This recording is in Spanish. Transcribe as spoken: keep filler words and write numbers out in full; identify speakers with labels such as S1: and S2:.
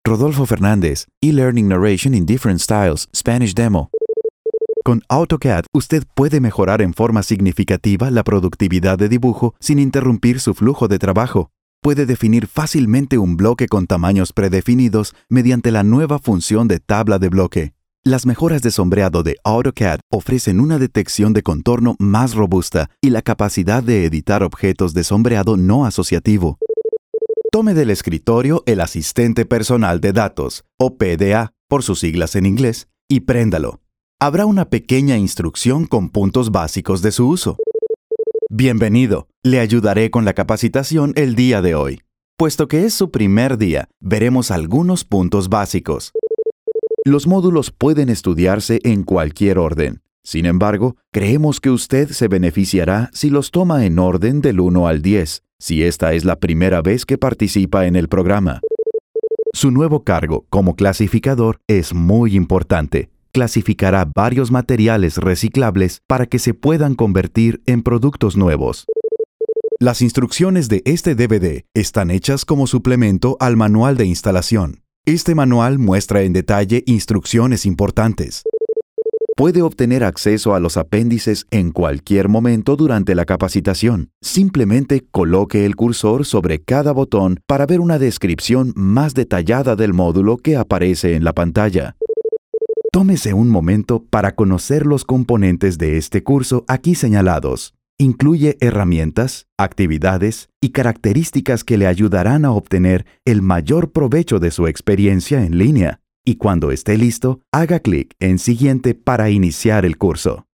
S1: Rodolfo Fernández, E-Learning Narration in Different Styles, Spanish Demo. Con AutoCAD, usted puede mejorar en forma significativa la productividad de dibujo sin interrumpir su flujo de trabajo. Puede definir fácilmente un bloque con tamaños predefinidos mediante la nueva función de tabla de bloque. Las mejoras de sombreado de AutoCAD ofrecen una detección de contorno más robusta y la capacidad de editar objetos de sombreado no asociativo. Tome del escritorio el Asistente Personal de Datos, o P D A, por sus siglas en inglés, y préndalo. Habrá una pequeña instrucción con puntos básicos de su uso. Bienvenido, le ayudaré con la capacitación el día de hoy. Puesto que es su primer día, veremos algunos puntos básicos. Los módulos pueden estudiarse en cualquier orden. Sin embargo, creemos que usted se beneficiará si los toma en orden del uno al diez, si esta es la primera vez que participa en el programa. Su nuevo cargo como clasificador es muy importante. Clasificará varios materiales reciclables para que se puedan convertir en productos nuevos. Las instrucciones de este D V D están hechas como suplemento al manual de instalación. Este manual muestra en detalle instrucciones importantes. Puede obtener acceso a los apéndices en cualquier momento durante la capacitación. Simplemente coloque el cursor sobre cada botón para ver una descripción más detallada del módulo que aparece en la pantalla. Tómese un momento para conocer los componentes de este curso aquí señalados. Incluye herramientas, actividades y características que le ayudarán a obtener el mayor provecho de su experiencia en línea. Y cuando esté listo, haga clic en Siguiente para iniciar el curso.